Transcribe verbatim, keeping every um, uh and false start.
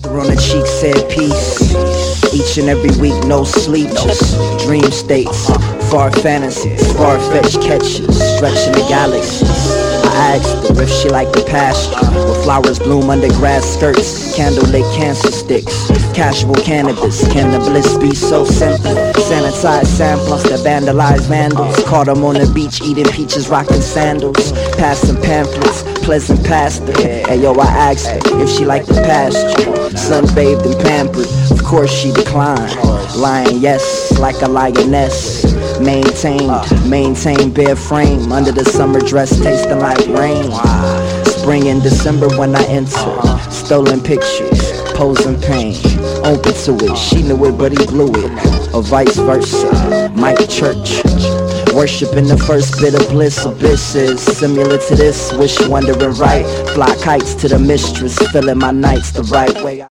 On the cheek said peace. Each and every week, no sleep, just dream states, far fantasies, far-fetched catches, stretching the galaxies. I asked her if she liked the pasture, where flowers bloom under grass skirts, candlelit cancer sticks, casual cannabis. Can the bliss be so simple? Sanitized samplers that vandalize vandals. Caught them on the beach eating peaches, rocking sandals, passing pamphlets, pleasant pastor. Hey yo, I asked her if she liked the pasture, sunbathed and pampered. Of course she declined, lying yes like a lioness. Maintained, maintained bare frame under the summer dress tasting like rain. Spring and December when I enter, stolen pictures, posing pain. Open to it, she knew it but he blew it, or vice versa. Mike Church, worshiping the first bit of bliss. Abysses similar to this, wish wondering right. Fly kites to the mistress, filling my nights the right way.